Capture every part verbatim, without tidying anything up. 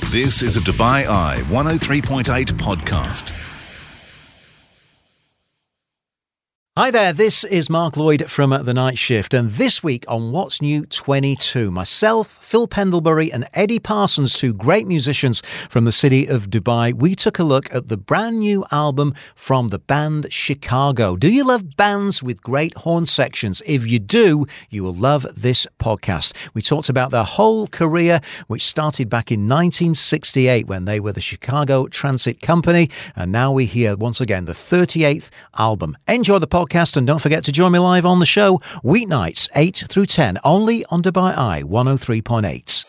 This is a Dubai Eye one oh three point eight podcast. Hi there, this is Mark Lloyd from The Night Shift, and this week on What's New twenty-two, myself, Phil Pendlebury and Eddie Parsons, two great musicians from the city of Dubai, we took a look at the brand new album from the band Chicago. Do you love bands with great horn sections? If you do, you will love this podcast. We talked about their whole career, which started back in nineteen sixty-eight when they were the Chicago Transit Company, and now we hear once again the thirty-eighth album. Enjoy the podcast. And don't forget to join me live on the show weeknights eight through ten, only on Dubai Eye one oh three point eight.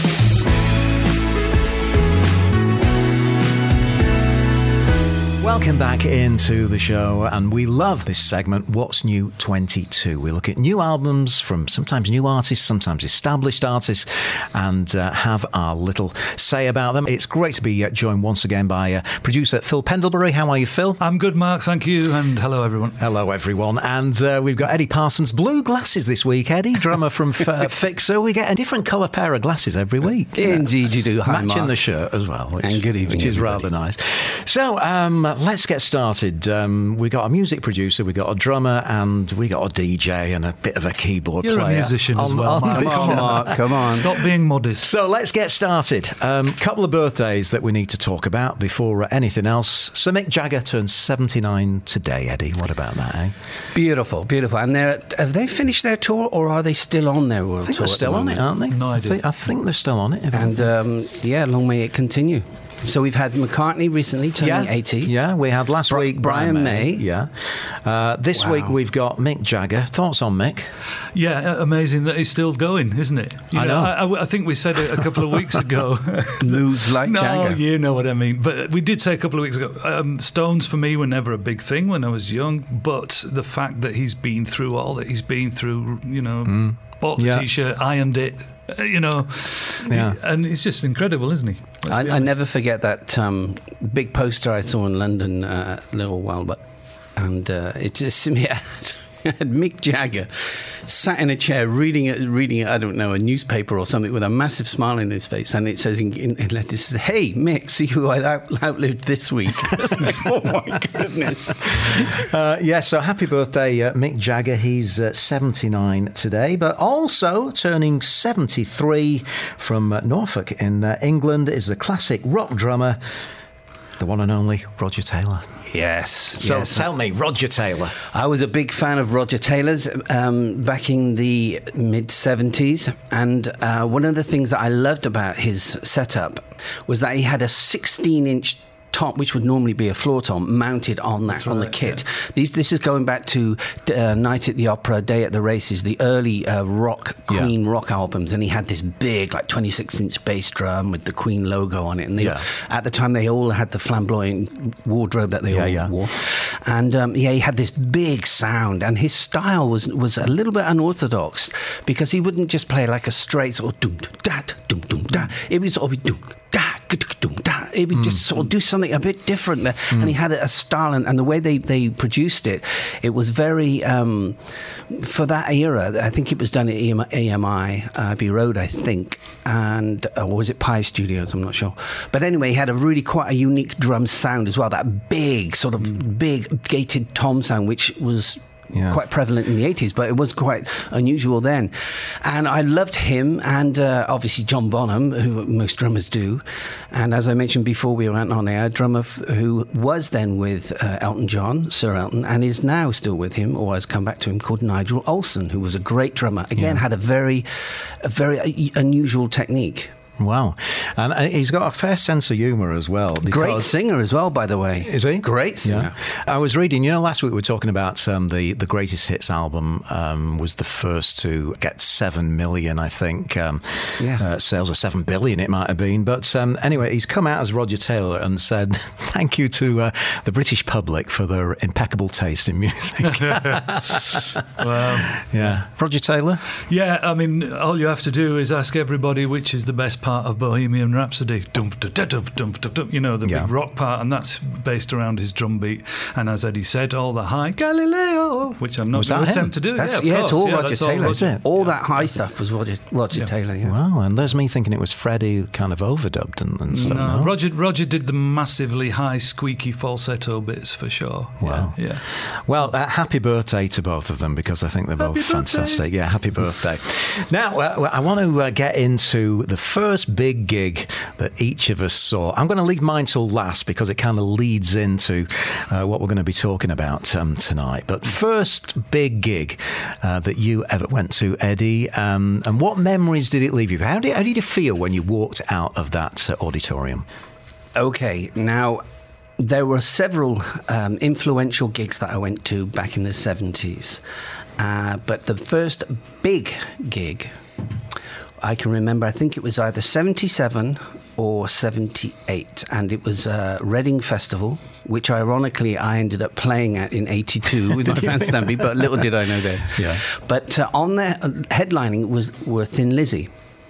Welcome back into the show, and we love this segment, What's New twenty-two. We look at new albums from sometimes new artists, sometimes established artists, and uh, have our little say about them. It's great to be uh, joined once again by uh, producer Phil Pendlebury. How are you, Phil? I'm good, Mark, thank you, and hello, everyone. Hello, everyone. And uh, we've got Eddie Parsons, blue glasses this week, Eddie, drummer from F- uh, Fixer. We get a different colour pair of glasses every week. You Indeed, know, you do. Hi, matching Mark. the shirt as well. Which, and good evening, Which is everybody. rather nice. So, um, let's get started. Um, we got a music producer, we got a drummer, and we got a D J and a bit of a keyboard You're player. a musician as on, well, on Mark. the Come on, show. Mark, come on. Stop being modest. So let's get started. A um, couple of birthdays that we need to talk about before uh, anything else. So Mick Jagger turns seventy-nine today, Eddie. What about that, eh? Beautiful, beautiful. And they're, have they finished their tour, or are they still on their world I think tour? they're still at on the it, moment? aren't they? No I idea. think, I think they're still on it. And um, yeah, long may it continue. So we've had McCartney recently turning yeah, eighty. Yeah, we had last Bri- week Brian Brian May. Yeah. Uh, this Wow. week we've got Mick Jagger. Thoughts on Mick? Yeah, amazing that he's still going, isn't it? You I know. I, I think we said it a couple of weeks ago. Moves like no, Jagger. you know what I mean. But we did say a couple of weeks ago, um, Stones for me were never a big thing when I was young. But the fact that he's been through all that he's been through, you know, mm. bought the Yeah. T-shirt, ironed it, uh, you know, Yeah. and he's just incredible, isn't he? Let's be I, I honest. never forget that um, big poster I saw in London uh, a little while back, and uh, it just yeah, had Mick Jagger sat in a chair reading it, reading it, I don't know, a newspaper or something, with a massive smile in his face, and it says in, in, in letters, "Hey Mick, see who I out, outlived this week." Oh my goodness! Uh, yeah, so happy birthday, uh, Mick Jagger. He's uh, seventy-nine today, but also turning seventy-three from uh, Norfolk in uh, England is the classic rock drummer, the one and only Roger Taylor. Yes. So yes. tell me, Roger Taylor. I was a big fan of Roger Taylor's um, back in the mid seventies, and uh, one of the things that I loved about his setup was that he had a sixteen inch top, which would normally be a floor tom, mounted on that, That's on right, the kit. yeah. These, this is going back to uh, Night at the Opera, Day at the Races, the early uh, rock, Queen Yeah. rock albums, and he had this big, like twenty-six inch bass drum with the Queen logo on it. And they, Yeah. at the time, they all had the flamboyant wardrobe that they Yeah, all yeah. wore. And um, yeah, he had this big sound, and his style was was a little bit unorthodox, because he wouldn't just play like a straight sort of dum dum da dum dum da. It was sort of dum da dum da. It would just sort of do something a bit different there. And he had a style, and, and the way they, they produced it, it was very um, for that era. I think it was done at A M I Abbey Road, I think, and uh, or was it Pi Studios? I'm not sure. But anyway, he had a really quite a unique drum sound as well. That big sort of big gated tom sound, which was Yeah. quite prevalent in the eighties, but it was quite unusual then. And I loved him, and uh, obviously John Bonham, who most drummers do. And as I mentioned before we went on air, a drummer f- who was then with uh, Elton John, Sir Elton, and is now still with him, or has come back to him, called Nigel Olsson, who was a great drummer. Again, Yeah. had a very, a very uh, unusual technique. Wow. And uh, he's got a fair sense of humour as well. Great because- singer as well, by the way. Is he? Great singer. Yeah. I was reading, you know, last week we were talking about um, the, the Greatest Hits album um, was the first to get seven million, I think, um, Yeah. uh, sales, or seven billion it might have been. But um, anyway, he's come out as Roger Taylor and said, thank you to uh, the British public for their impeccable taste in music. Wow. Yeah. Roger Taylor? Yeah, I mean, all you have to do is ask everybody which is the best pie part of Bohemian Rhapsody. Dump, da, da, dump, dump, dump, dump, you know, the Yeah. big rock part, and that's based around his drum beat. And as Eddie said, all the high Galileo, which I'm not Was going that to him? attempt to do. That's, yeah, of yeah, course. it's all yeah, Roger that's Taylor. All, Is it? All that high stuff was Roger, Roger Yeah. Taylor, yeah. Wow, and there's me thinking it was Freddie who kind of overdubbed and, and stuff. No, No? Roger Roger did the massively high, squeaky falsetto bits for sure. Wow. Yeah. yeah. Well, uh, happy birthday to both of them, because I think they're both Happy birthday. fantastic. Yeah, happy birthday. Now, uh, I want to uh, get into the first big gig that each of us saw. I'm going to leave mine till last because it kind of leads into uh, what we're going to be talking about um, tonight. But first big gig uh, that you ever went to, Eddie, um, and what memories did it leave you? How did, how did you feel when you walked out of that uh, auditorium? Okay, now there were several um, influential gigs that I went to back in the seventies, uh, but the first big gig I can remember, I think it was either seventy-seven or seventy-eight, and it was uh, Reading Festival, which ironically I ended up playing at in eighty-two with my fan Stampede, but little did I know that. Yeah. But uh, on there, uh, headlining was were Thin Lizzy.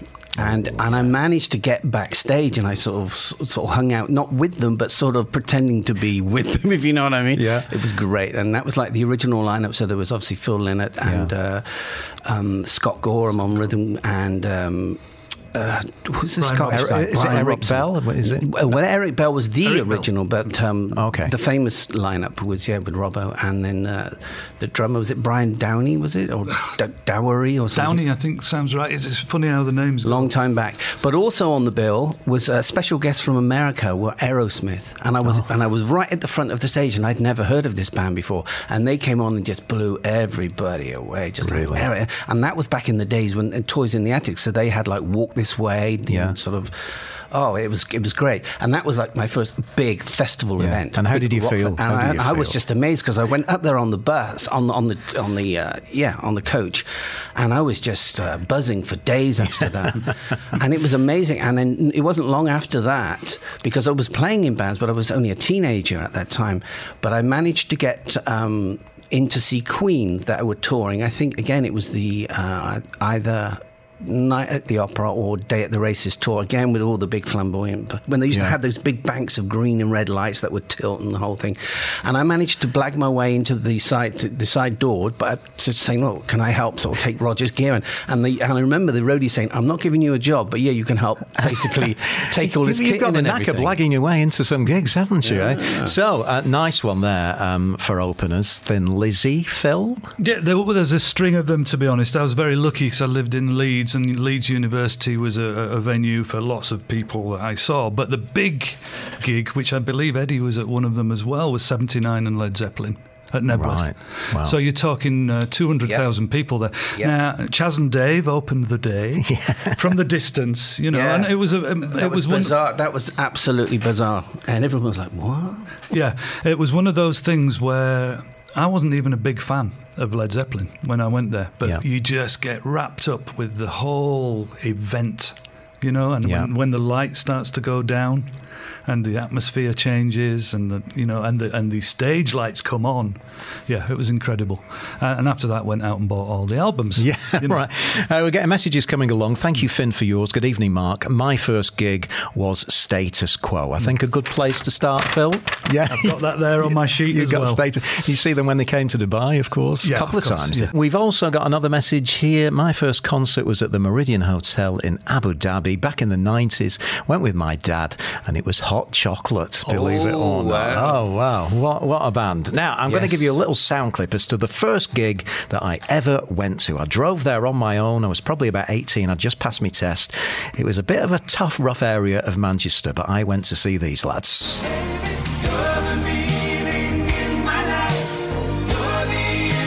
And and I managed to get backstage, and I sort of sort of hung out, not with them, but sort of pretending to be with them, if you know what I mean. Yeah. It was great, and that was like the original lineup. So there was obviously Phil Lynott and Yeah. uh, um, Scott Gorham on rhythm, and um, uh, who's the Brian Scottish Robson. guy? Is it Brian Eric Robson. Bell? What is it? Well, well, Eric Bell was the Eric Bell. original, but um, Okay. the famous lineup was yeah with Robbo, and then uh, the drummer was it Brian Downey, was it, or D- Dowery or something? Downey, I think, sounds right. It's, it's funny how the names. Long time back, but also on the bill was a special guest from America, were Aerosmith, and I was Oh. and I was right at the front of the stage, and I'd never heard of this band before, and they came on and just blew everybody away, just Really? like Aero- and that was back in the days when uh, Toys in the Attic, so they had like Walk This Way, Yeah. and sort of. Oh, it was it was great, and that was like my first big festival Yeah. event. And how Big did you rock feel? fe- How And did I, you I was feel? just amazed because I went up there on the bus, on the on the on the uh, yeah on the coach, and I was just uh, buzzing for days after that, and it was amazing. And then it wasn't long after that, because I was playing in bands, but I was only a teenager at that time. But I managed to get. Um, in to see Queen that were touring. I think again it was the uh, either Night at the Opera or Day at the Races tour, again with all the big flamboyant, when they used Yeah. to have those big banks of green and red lights that would tilt and the whole thing. And I managed to blag my way into the side the side door, but I started saying, look, can I help sort of take Roger's gear? And, and, the, and I remember the roadie saying, I'm not giving you a job, but yeah, you can help basically take all his You've kit got in the and knack of everything. blagging your way into some gigs, haven't you? Eh? So, uh, nice one there um, for openers. Thin Lizzy, Phil? Yeah, there, well, there's a string of them, to be honest. I was very lucky because I lived in Leeds, and Leeds University was a, a venue for lots of people that I saw. But the big gig, which I believe Eddie was at one of them as well, was seventy-nine and Led Zeppelin at Nebworth. Right. Wow. So you're talking uh, two hundred thousand people there. Yep. Now, Chaz and Dave opened the day from the distance, you know, Yeah. and it was a, um, That it was, was one. bizarre. That was absolutely bizarre. And everyone was like, what? Yeah, it was one of those things where I wasn't even a big fan of Led Zeppelin when I went there, but Yeah. you just get wrapped up with the whole event, you know, and Yeah. when, when the light starts to go down and the atmosphere changes and the, you know, and the and the stage lights come on, yeah, it was incredible. Uh, and after that, went out and bought all the albums. Yeah, you know. right. Uh, we're getting messages coming along. Thank you, Finn, for yours. Good evening, Mark. My first gig was Status Quo. I think a good place to start, Phil. Yeah, I've got that there on my sheet you as got well. Status. You see them when they came to Dubai, of course, Yeah, a couple of of, course, times. yeah. We've also got another message here. My first concert was at the Meridian Hotel in Abu Dhabi back in the nineties. Went with my dad, and it was Hot Chocolate. Believe it or Oh, not. wow. Oh wow, what what a band! Now I'm going to Yes. give you a little sound clip as to the first gig that I ever went to. I drove there on my own. I was probably about eighteen. I'd just passed my test. It was a bit of a tough, rough area of Manchester, but I went to see these lads. You're the meaning in my life. You're the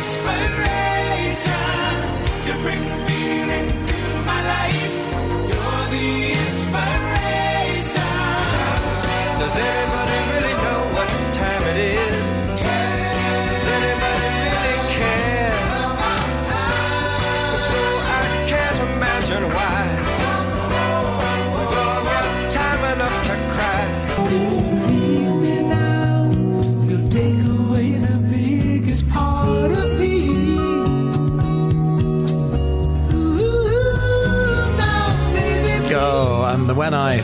inspiration. You bring feeling to my life. You're the inspiration. Does anybody really know what time it is? Does anybody really care? If so, I can't imagine why. We've all got time enough to cry.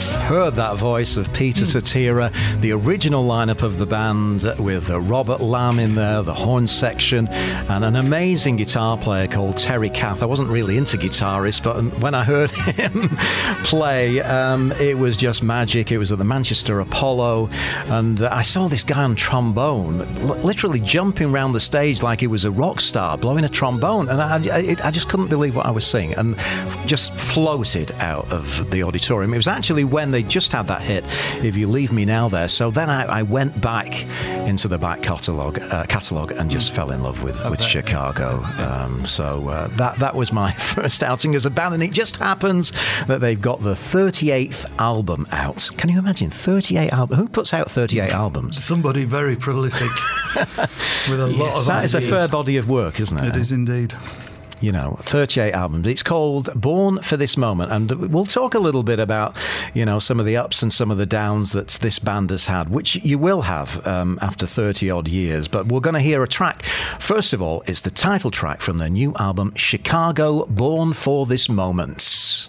heard that voice of Peter Cetera, the original lineup of the band with uh, Robert Lamb in there, the horn section, and an amazing guitar player called Terry Kath. I wasn't really into guitarists, but when I heard him play, um, it was just magic. It was at the Manchester Apollo, and uh, I saw this guy on trombone, l- literally jumping around the stage like he was a rock star, blowing a trombone, and I, I, I just couldn't believe what I was seeing, and just floated out of the auditorium. It was actually when they just had that hit, If You Leave Me Now there. So then I, I went back into the back catalogue uh, catalogue and just mm. fell in love with, with bet, Chicago. Yeah. Um, so uh, that, that was my first outing as a band, and it just happens that they've got the thirty-eighth album out. Can you imagine? thirty-eight albums. Who puts out thirty-eight albums? Somebody very prolific with a lot yes, of That ideas. is a fair body of work, isn't it? It is indeed. You know, thirty-eight albums. It's called Born for This Moment, and we'll talk a little bit about, you know, some of the ups and some of the downs that this band has had, which you will have um, after thirty odd years. But we're going to hear a track. First of all, it's the title track from their new album, Chicago, Born for This Moment.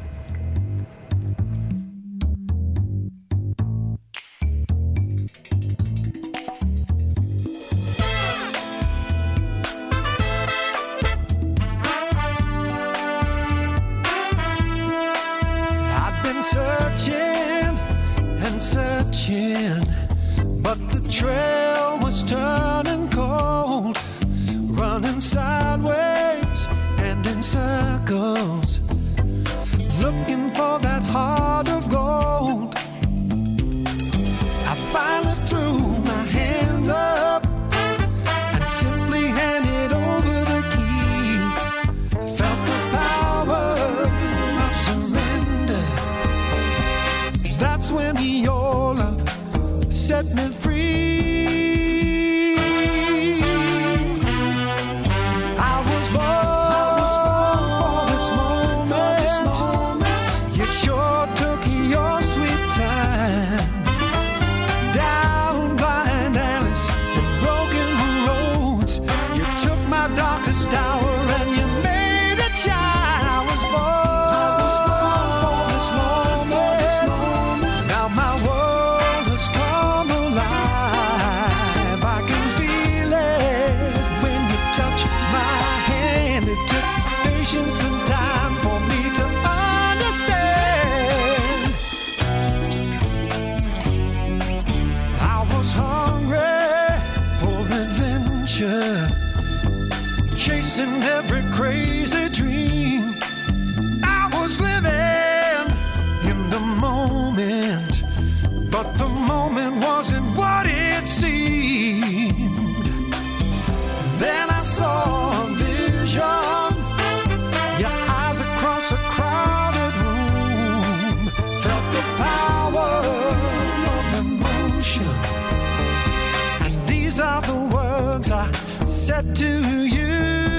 But the trail was turning cold, running sideways and in circles, looking for that heart of gold. I finally threw my hands up and simply handed over the key. Felt the power of surrender. That's when your love set me free. I was born, I was born for this moment. For this moment. You sure took your sweet time down blind alleys and broken roads. You took my darkest hour and you made it shine. I was born, I was born for this moment. For this moment. Now my world has come alive. I can feel it when you touch my hand. It took patience and time for me to understand. I was hungry for adventure, chasing every crazy dream. I was living in the moment, but the moment wasn't what it seemed. Then I saw a vision, your eyes across a crowded room. Felt the power of emotion, and these are the words I said to you.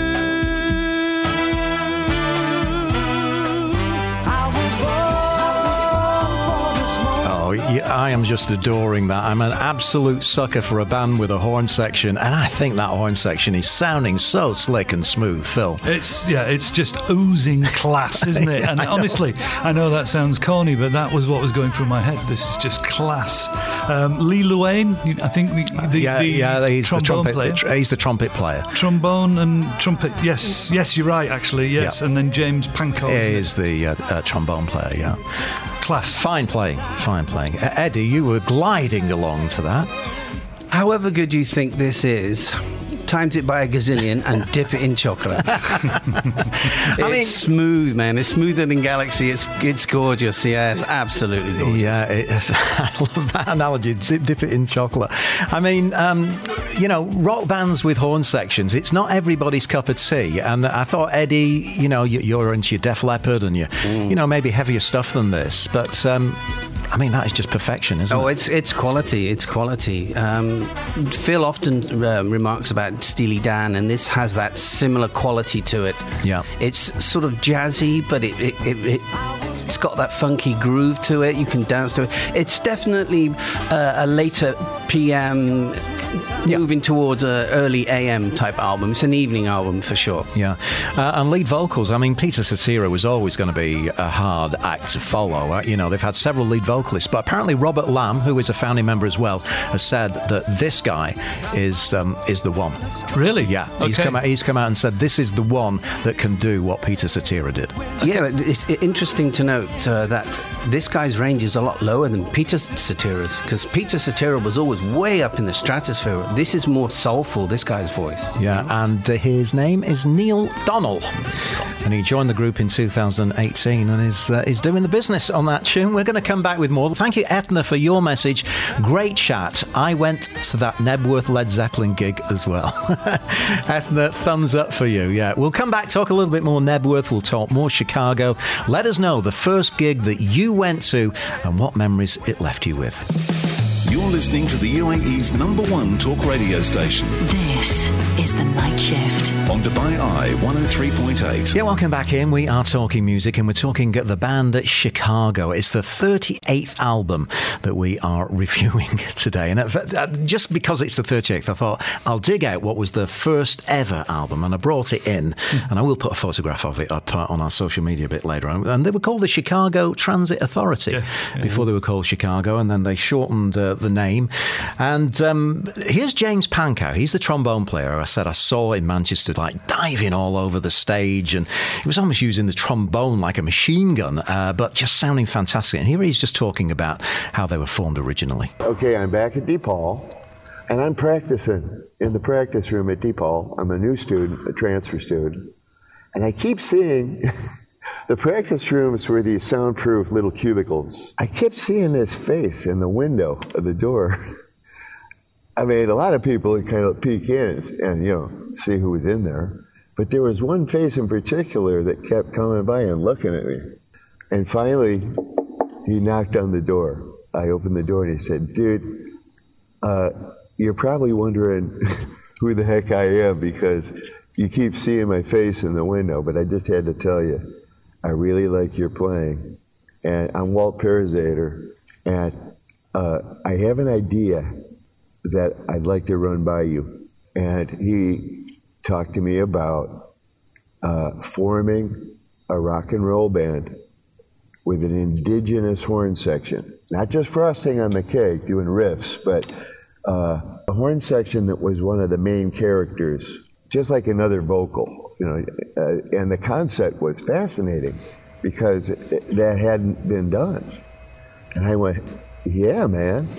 I was born, I was born for this moment. Oh, yeah, I am just adoring that. I'm an absolute sucker for a band with a horn section, and I think that horn section is sounding so slick and smooth, Phil. It's yeah, it's just oozing class, isn't it? And I know. honestly, I know that sounds corny, but that was what was going through my head. This is just class. Um, Lee Luane, I think the, the, yeah, the yeah, he's the trombone trumpet. player. the tr- he's the trumpet player. Trombone and trumpet. Yes, yes, you're right. Actually, yes. Yeah. And then James Pankow. He is the uh, uh, trombone player. Yeah, Class. fine playing, fine playing. Uh, Eddie, you were gliding along to that. However good you think this is, times it by a gazillion and dip it in chocolate. It's mean- smooth, man. It's smoother than Galaxy. It's it's gorgeous. Yeah, it's absolutely gorgeous. Yeah, it, I love that analogy. Dip, dip it in chocolate. I mean, um, you know, rock bands with horn sections, it's not everybody's cup of tea. And I thought, Eddie, you know, you, you're into your Def Leppard and you, mm. you know, maybe heavier stuff than this. But, um, I mean, that is just perfection, isn't Oh, it? it's it's quality. It's quality. Um, Phil often uh, remarks about Steely Dan, and this has that similar quality to it. Yeah. It's sort of jazzy, but it, it, it, it it's got that funky groove to it. You can dance to it. It's definitely uh, a later P M Yeah. moving towards a early A M type album. It's an evening album for sure. Yeah, uh, and lead vocals. I mean, Peter Cetera was always going to be a hard act to follow. Uh, you know, they've had several lead vocalists, but apparently Robert Lamb, who is a founding member as well, has said that this guy is um, is the one. Really? Yeah, he's Okay. come out. He's come out and said this is the one that can do what Peter Cetera did. Yeah, it's interesting to note uh, that this guy's range is a lot lower than Peter Cetera's, because Peter Cetera was always way up in the stratosphere. This is more soulful, this guy's voice. Yeah, and uh, his name is Neil Donnell, and he joined the group in two thousand eighteen and is uh, is doing the business on that tune. We're going to come back with more. Thank you, Ethna, for your message. Great chat. I went to that Nebworth Led Zeppelin gig as well. Ethna, thumbs up for you. Yeah, we'll come back, talk a little bit more Nebworth. We'll talk more Chicago. Let us know the first gig that you went to and what memories it left you with. You're listening to the U A E's number one talk radio station This is The Night Shift. on Dubai Eye one oh three point eight. Yeah, welcome back in. We are talking music and we're talking the band Chicago. It's the thirty-eighth album that we are reviewing today. And it, just because it's the thirty-eighth, I thought I'll dig out what was the first ever album, and I brought it in. And I will put a photograph of it up uh, on our social media a bit later on. And they were called the Chicago Transit Authority Yeah, yeah. before they were called Chicago, and then they shortened uh, the name. And um, here's James Pankow. He's the trombone player I said I saw in Manchester, like diving all over the stage, and he was almost using the trombone like a machine gun, uh, but just sounding fantastic. And here he's just talking about how they were formed originally. Okay, I'm back at DePaul, and I'm practicing in the practice room at DePaul. I'm a new student, a transfer student, and I keep seeing the practice rooms were these soundproof little cubicles. I kept seeing this face in the window of the door. I mean, a lot of people would kind of peek in and, you know, see who was in there. But there was one face in particular that kept coming by and looking at me. And finally, he knocked on the door. I opened the door and he said, dude, uh, you're probably wondering who the heck I am because you keep seeing my face in the window, but I just had to tell you, I really like your playing. And I'm Walt Perezader, and uh, I have an idea that I'd like to run by you. And he talked to me about uh, forming a rock and roll band with an indigenous horn section. Not just frosting on the cake, doing riffs, but uh, a horn section that was one of the main characters, just like another vocal, you know. Uh, and the concept was fascinating because it, that hadn't been done. And I went, yeah, man.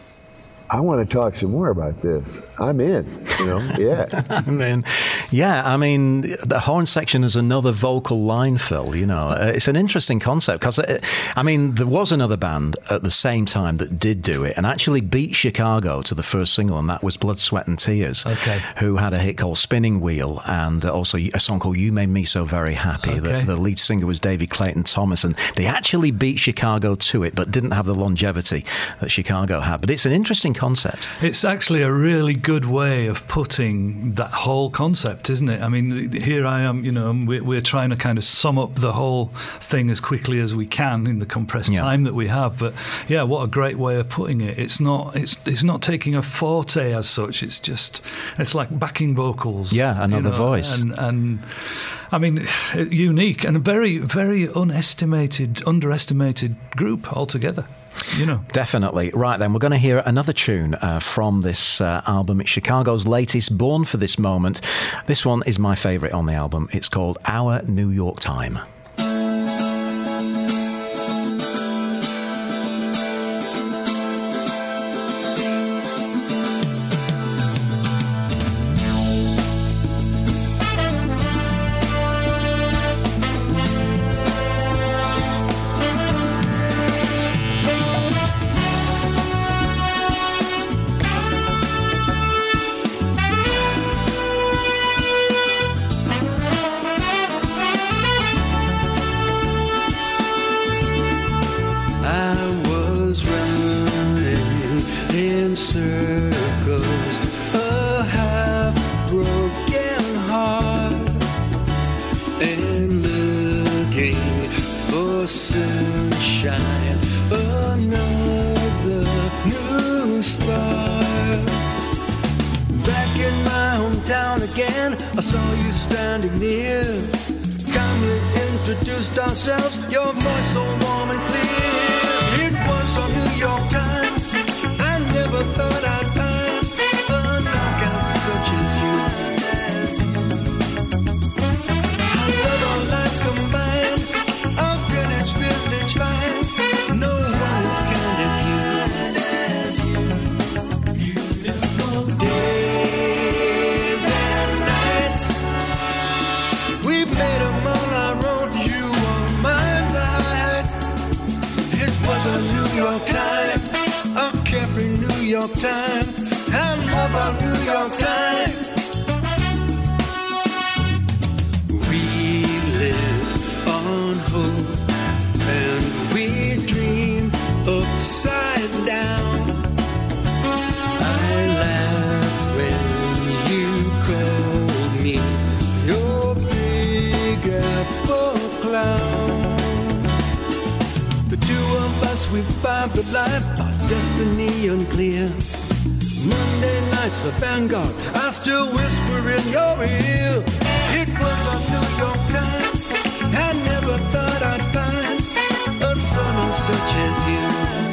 I want to talk some more about this. I'm in, you know, yeah. I mean, yeah, I mean, the horn section is another vocal line fill, you know. Uh, it's an interesting concept because, I mean, there was another band at the same time that did do it and actually beat Chicago to the first single, and that was Blood, Sweat and Tears, Okay. who had a hit called Spinning Wheel and also a song called You Made Me So Very Happy. Okay. The, the lead singer was David Clayton Thomas, and they actually beat Chicago to it, but didn't have the longevity that Chicago had. But it's an interesting concept. It's actually a really good way of putting that whole concept, isn't it? I mean, here I am, you know, we're, we're trying to kind of sum up the whole thing as quickly as we can in the compressed Yeah. time that we have. But yeah, what a great way of putting it. It's not, it's, it's not taking a forte as such. It's just, it's like backing vocals. Yeah, another you know, voice. And, and I mean, unique and a very, very unestimated, underestimated group altogether. You know. Definitely. Right then, we're going to hear another tune uh, from this uh, album. It's Chicago's latest, Born for This Moment. This one is my favourite on the album. It's called Our New York Time. I saw you standing near. Kindly introduced ourselves, your voice so warm and clear. It was a New York time. I never thought I'd find a knockout such as you. I love our lives combined, our Greenwich Village fine. No one as kind as you. Beautiful days and nights, we made them all our own. You were my light. It was a New York time, a carefree New York time. I love our New York time. We live on hope and we dream upside down. I laugh when you call me your big apple clown. The two of us, we vibed with life, our destiny unclear. Monday nights, the Vanguard, I still whisper in your ear. It was a New York time. I never thought I'd find a stunner such as you.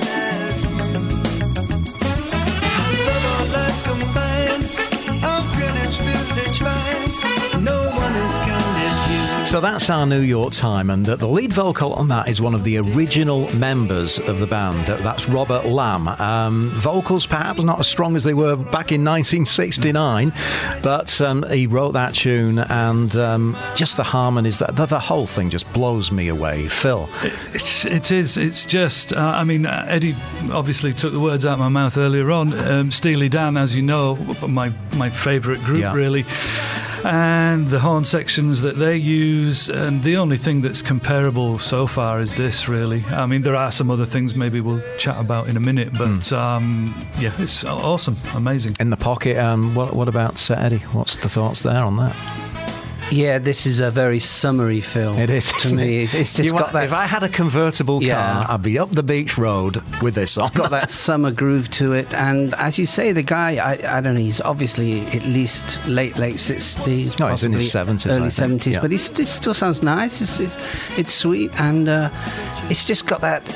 I love our lives combined, our Greenwich Village fine. No one as kind as you. So that's our New York time, and uh, the lead vocal on that is one of the original members of the band. Uh, that's Robert Lamb. Um, vocals perhaps not as strong as they were back in nineteen sixty-nine, but um, he wrote that tune, and um, just the harmonies, that the, the whole thing just blows me away. Phil? It's, it is. It's just, uh, I mean, uh, Eddie obviously took the words out of my mouth earlier on. Um, Steely Dan, as you know, my, my favourite group, Yeah. really. And the horn sections that they use, and the only thing that's comparable so far is this, really. I mean, there are some other things maybe we'll chat about in a minute, but mm. um, yeah, it's awesome, amazing. In the Pocket, um, what, what about uh, Eddie? What's the thoughts there on that? Yeah, this is a very summery film. It is, to me. It? It's just You got want, that. If I had a convertible Yeah. car, I'd be up the beach road with this on. It's got that summer groove to it, and as you say, the guy, I, I don't know, he's obviously at least late, late sixties, No, he's in his seventies, I early think. seventies, Yeah. but he st- still sounds nice. It's, it's, it's sweet, and uh, it's just got that.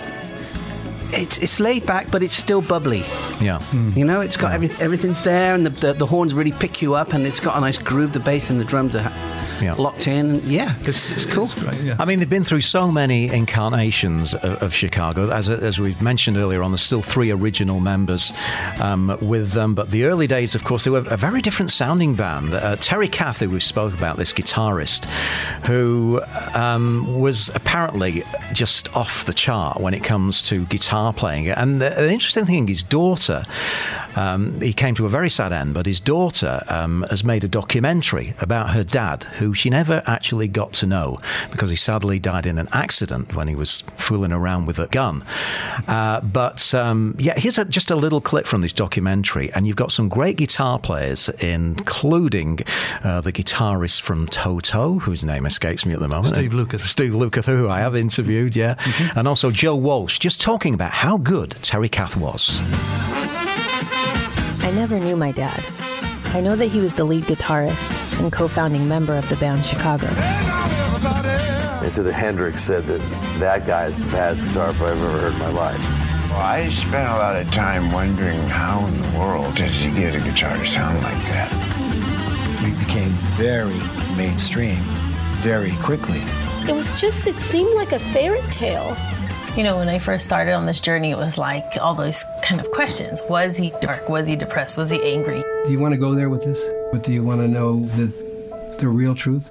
It's it's laid back, but it's still bubbly. Yeah. Mm. You know, it's got every, everything's there, and the, the the horns really pick you up, and it's got a nice groove. The bass and the drums are Yeah. locked in. Yeah, it's, it's cool. It's great, yeah. I mean, they've been through so many incarnations of, of Chicago. As as we've mentioned earlier on, there's still three original members um, with them. But the early days, of course, they were a very different sounding band. Uh, Terry Kath, who we spoke about, this guitarist, who um, was apparently just off the chart when it comes to guitar playing. And the, the interesting thing, his daughter, um, he came to a very sad end, but his daughter um, has made a documentary about her dad, who she never actually got to know because he sadly died in an accident when he was fooling around with a gun. Uh, but um, yeah, here's a, just a little clip from this documentary, and you've got some great guitar players, including uh, the guitarist from Toto, whose name escapes me at the moment. Steve Lukather. Steve Lukather, who I have interviewed, yeah. Mm-hmm. And also Joe Walsh, just talking about how good Terry Kath was. I never knew my dad. I know that he was the lead guitarist and co-founding member of the band Chicago. And so the Hendrix said that that guy is the baddest guitar player I've ever heard in my life. Well, I spent a lot of time wondering how in the world did he get a guitar to sound like that. We became very mainstream very quickly. It was just, it seemed like a fairy tale. You know, when I first started on this journey, it was like all those kind of questions. Was he dark? Was he depressed? Was he angry? Do you want to go there with this? But do you want to know the the real truth?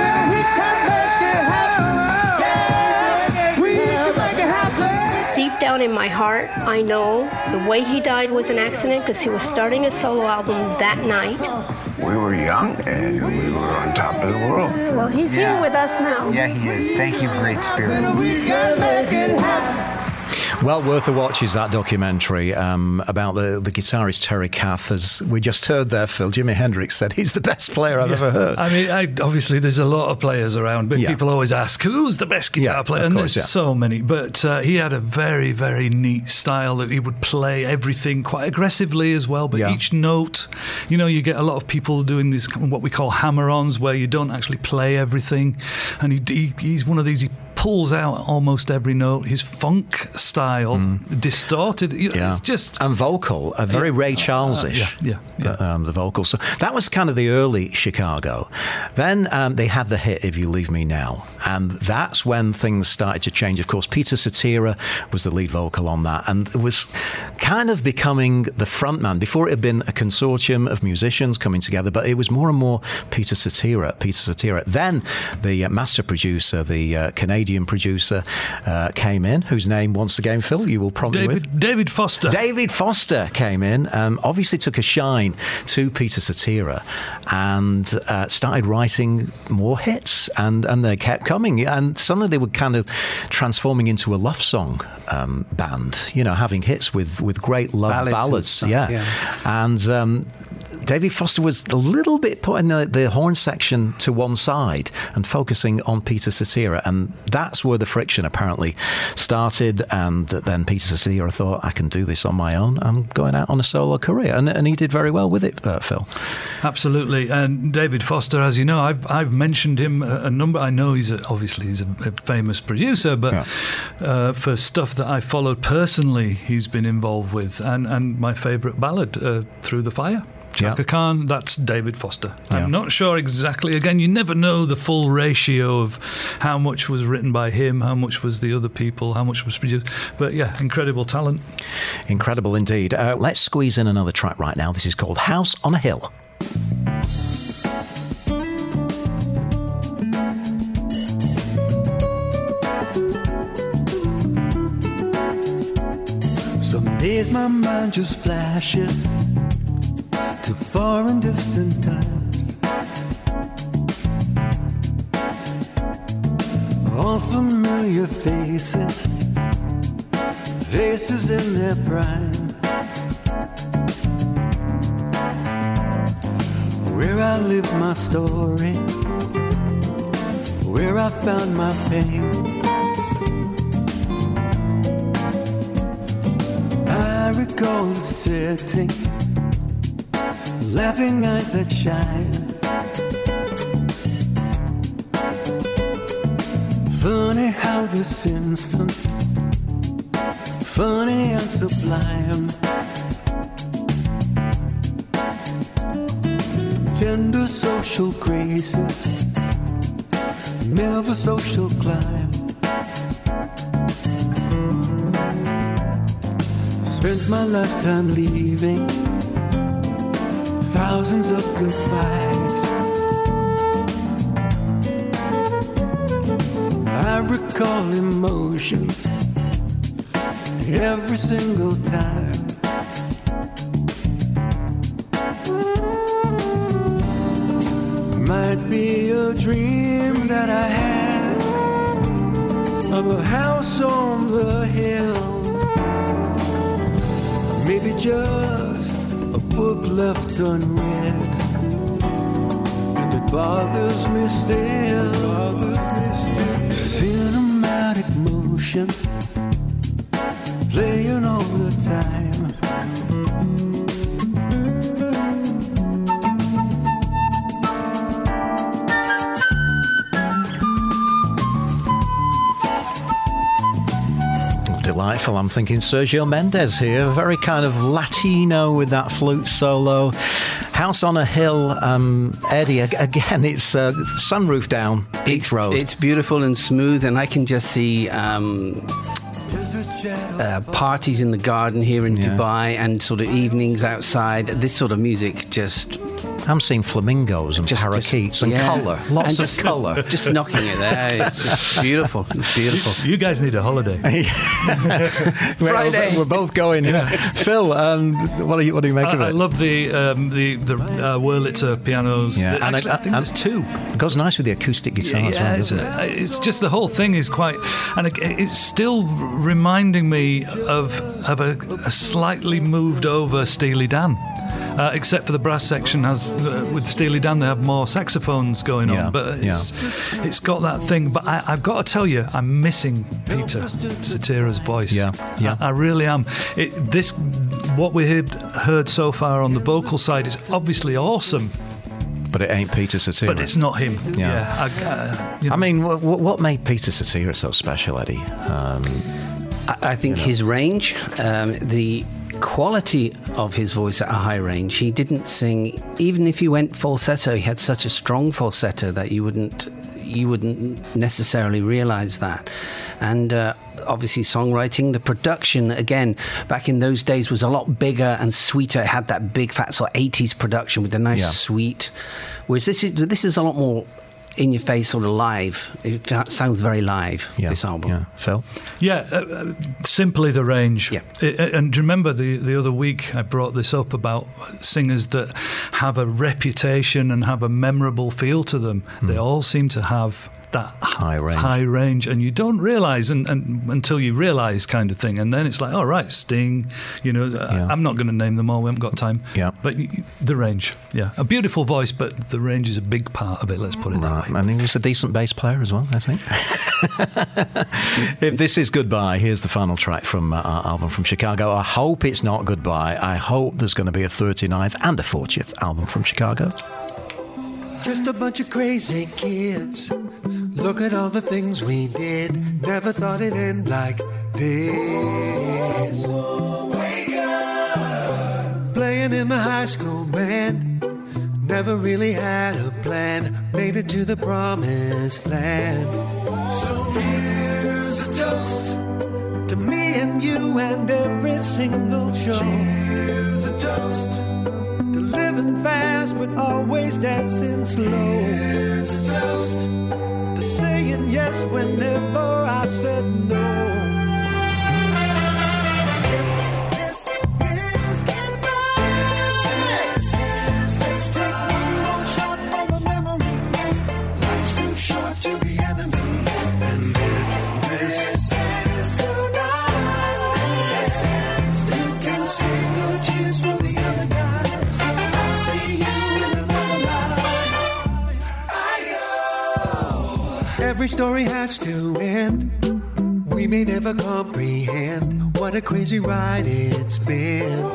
Deep down in my heart, I know the way he died was an accident because he was starting a solo album that night. We were young and we were on top of the world. Well, he's Yeah. here with us now. Yeah, he is. Thank you, Great Spirit. Well worth a watch is that documentary um, about the, the guitarist Terry Kath. As we just heard there, Phil, Jimi Hendrix said he's the best player I've Yeah. ever heard. I mean, I, obviously there's a lot of players around, but Yeah. people always ask, who's the best guitar Yeah, player? of And course, there's yeah. so many. But uh, he had a very, very neat style that he would play everything quite aggressively as well, but Yeah. each note, you know, you get a lot of people doing these, what we call hammer-ons, where you don't actually play everything. And he, he he's one of these, he pulls out almost every note. His funk style, distorted, you know, Yeah. it's just... And vocal, a very Yeah. Ray Charles-ish. Uh, yeah, yeah, yeah. Um, the vocals. So that was kind of the early Chicago. Then um, they had the hit "If You Leave Me Now," and that's when things started to change. Of course, Peter Cetera was the lead vocal on that, and it was kind of becoming the frontman. Before it had been a consortium of musicians coming together, but it was more and more Peter Cetera. Peter Cetera. Then the uh, master producer, the uh, Canadian producer, uh, came in, whose name once again, Phil, you will prompt me with. David, David Foster. David Foster came in, um, obviously took a shine to Peter Cetera and uh, started writing more hits, and, and they kept coming. And suddenly they were kind of transforming into a love song um, band, you know, having hits with, with great love Ballads and ballads. stuff, yeah. yeah. And um, David Foster was a little bit putting the, the horn section to one side and focusing on Peter Cetera, and that's where the friction apparently started. And then Peter Cetera thought, I can do this on my own. I'm going out on a solo career, and, and he did very well with it, uh, Phil. Absolutely. And David Foster, as you know, I've I've mentioned him a, a number. I know he's a, obviously he's a, a famous producer, but Yeah. uh, for stuff that I followed personally, he's been involved with. And, and my favourite ballad, uh, Through the Fire. Chaka Yeah. Khan, that's David Foster. Yeah. I'm not sure exactly. Again, you never know the full ratio of how much was written by him, how much was the other people, how much was produced. But yeah, incredible talent. Incredible indeed. Uh, let's squeeze in another track right now. This is called House on a Hill. Some days my mind just flashes to far and distant times. All familiar faces, faces in their prime. Where I live my story, where I found my pain. I recall the city, laughing eyes that shine. Funny how this instant, funny and sublime. Tender social graces, never social climb. Spent my lifetime leaving thousands of goodbyes. I recall emotions every single time. Might be a dream that I had of a house on the hill. Maybe just a book left unread, and it bothers me still. Cinematic motion playing all the time. Delightful. I'm thinking Sergio Mendes here, very kind of Latino with that flute solo. House on a Hill, um, Eddie, ag- again, it's uh, sunroof down, Beach Road. It's beautiful and smooth, and I can just see um, uh, parties in the garden here in Yeah. Dubai and sort of evenings outside. This sort of music just... I'm seeing flamingos and Just- parakeets just- and yeah. colour. Lots And of just- colour. Just knocking it there. It's just beautiful. It's beautiful. You guys need a holiday. Friday. We're, we're both going. Yeah. Phil, um, what do you what do you make I, of it? I love the um, the the uh, Wurlitzer pianos. Yeah, The- and actually, I- I, think and- there's two. It goes nice with the acoustic guitar as well, it's, doesn't it? uh, it's just the whole thing is quite, and it, it still reminds reminding me of of a, a slightly moved over Steely Dan. Uh, except for the brass section has uh, with Steely Dan they have more saxophones going Yeah, on, but it's, yeah. it's got that thing. But I, I've got to tell you, I'm missing Peter Cetera's voice. Yeah, yeah. I, I really am. It, this what we had heard so far on the vocal side is obviously awesome, But it ain't Peter Cetera. but it's not him. Yeah. Yeah, I, uh, you know. I mean, w- w- what made Peter Cetera so special, Eddie? Um, I, I think you know. his range, um, the quality of his voice at a high range. He didn't sing, even if you went falsetto, he had such a strong falsetto that you wouldn't you wouldn't necessarily realize that. And uh, obviously songwriting, the production, again, back in those days was a lot bigger and sweeter. It had that big fat sort of eighties production with a nice Yeah. sweet, whereas this is, this is a lot more in your face, sort of live. It fa- sounds very live, yeah, this album. Yeah. Phil? Yeah, uh, uh, simply the range. Yeah. I- I- and do you remember the, the other week I brought this up about singers that have a reputation and have a memorable feel to them. They all seem to have that High range. high range, and you don't realise and, and, until you realise, kind of thing. And then it's like, all right, Sting, you know, Yeah. I'm not going to name them all, we haven't got time. Yeah. But y- the range, yeah. A beautiful voice, but the range is a big part of it, let's put it that Right, way. and he was a decent bass player as well, I think. If this is Goodbye, here's the final track from uh, our album from Chicago. I hope it's not Goodbye. I hope there's going to be a thirty-ninth and a fortieth album from Chicago. Just a bunch of crazy kids. Look at all the things we did. Never thought it'd end like this. Wake up. Playing in the high school band. Never really had a plan. Made it to the promised land. So here's a toast to me and you and every single show. Here's a toast to living fast but always dancing slow. Here's a toast to saying yes whenever I said no. If this is goodbye, let's take one more shot for the memories. Life's too short to be enemies. And if this is tonight, you can sing your cheers for the other guys. I'll see you in another life. I know every story has to end. We may never comprehend what a crazy ride it's been.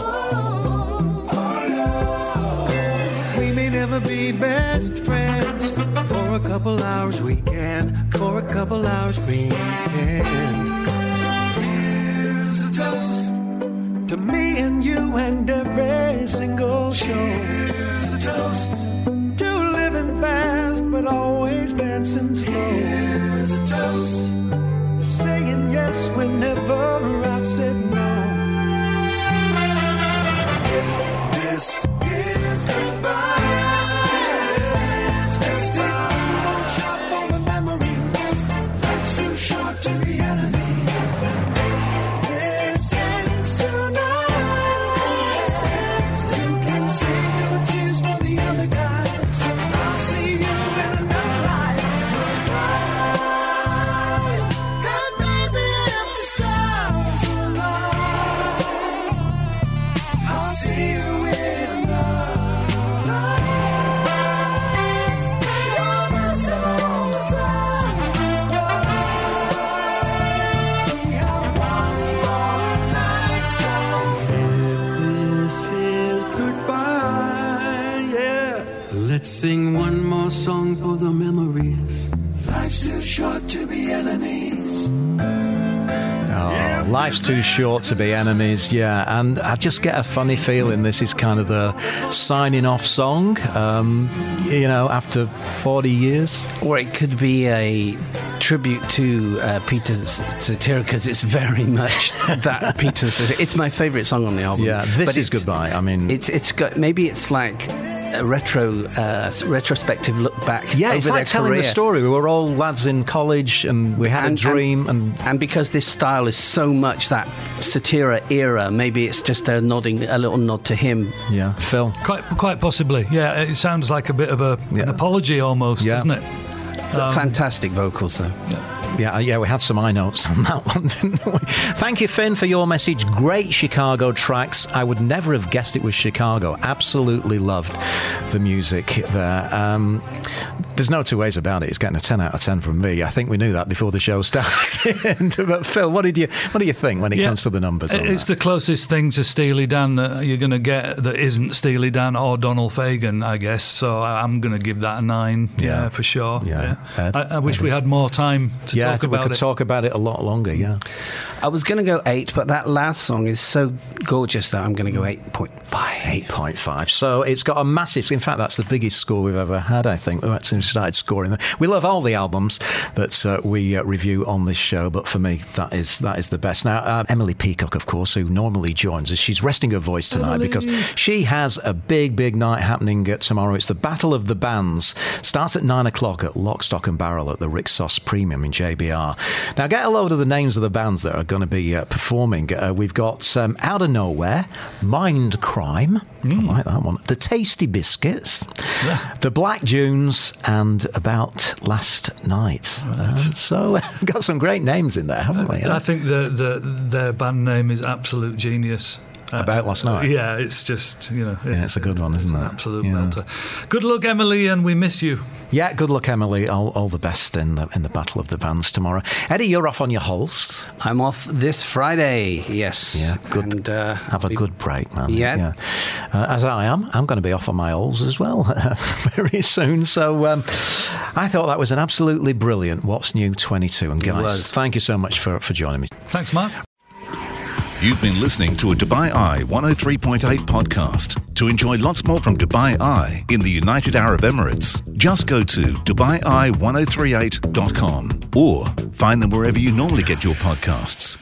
We may never be best friends. For a couple hours we can, for a couple hours pretend. So here's a toast to me and you and every single show. Here's a toast to living fast but always dancing slow. Here's a toast to saying yes whenever I said no. If this is goodbye, let's take one more shot for the memories. Life's too short to be enemies. This ends tonight. You can save your tears for the other guys. I'll see you in another life. Goodbye. And maybe if the stars align, I'll see you in another life. You're missing all the time to cry. We have one more night, so if this is goodbye, yeah, let's sing one more song for the memories. Life's too short to be enemies. Oh, life's too short to be enemies, yeah. And I just get a funny feeling this is kind of the signing off song, um, you know, after forty years. Or it could be a tribute to uh, Peter Cetera, because it's very much that Peter Cetera. It's my favourite song on the album. Yeah, this But is it's- Goodbye. I mean, It's it's got maybe it's like a retro uh, retrospective look back. yeah, over it's like their telling career. the story. We were all lads in college and we had And- a dream. And, And because this style is so much that Cetera era, maybe it's just a nodding, a little nod to him. yeah, Phil. Quite, quite possibly. Yeah, it sounds like a bit of a, Yeah. an apology almost, Yeah. doesn't it? Fantastic vocals, though. Yeah. Yeah, yeah, we had some eye notes on that one, didn't we? Thank you, Finn, for your message. Great Chicago tracks. I would never have guessed it was Chicago. Absolutely loved the music there. Um, there's no two ways about it. It's getting a ten out of ten from me. I think we knew that before the show started. But Phil, what did you what do you think when it Yeah. comes to the numbers? on It's that? the closest thing to Steely Dan that you're going to get that isn't Steely Dan or Donald Fagen, I guess. So I- I'm going to give that a nine, yeah, Yeah. for sure. Yeah. Ed, I, I wish Eddie? we had more time to yeah, talk we about could it. talk about it a lot longer. Yeah. I was going to go eight, but that last song is so gorgeous that I'm going to go eight point five. eight point five. So it's got a massive... In fact, that's the biggest score we've ever had, I think. Since we started scoring. We love all the albums that uh, we uh, review on this show, but for me, that is that is the best. Now, uh, Emily Peacock, of course, who normally joins us, she's resting her voice tonight Emily. because she has a big, big night happening uh, tomorrow. It's the Battle of the Bands. Starts at nine o'clock at Lock, Stock and Barrel at the Rixos Premium in J B R. Now, get a load of the names of the bands that are going to be uh, performing. Uh, we've got um, Out of Nowhere, Mind Crime, Mm. I like that one, The Tasty Biscuits, The Black Dunes, and About Last Night. Uh, so we've got some great names in there, haven't we? I think the, the their band name is Absolute Genius. Uh, About Last Night? Yeah, it's just, you know. Yeah, it's a good one, isn't it? Absolute Yeah. belter. Good luck, Emily, and we miss you. Yeah, good luck, Emily. All, all the best in the in the Battle of the Bands tomorrow. Eddie, you're off on your holes. I'm off this Friday, yes. Yeah, good. And, uh, Have a we- good break, man. Yeah. Uh, as I am, I'm going to be off on my holes as well very soon. So um, I thought that was an absolutely brilliant What's New twenty-two. And guys, was. thank you so much for, for joining me. Thanks, Mark. You've been listening to a Dubai Eye one oh three point eight podcast. To enjoy lots more from Dubai Eye in the United Arab Emirates, just go to dubai eye ten thirty-eight dot com or find them wherever you normally get your podcasts.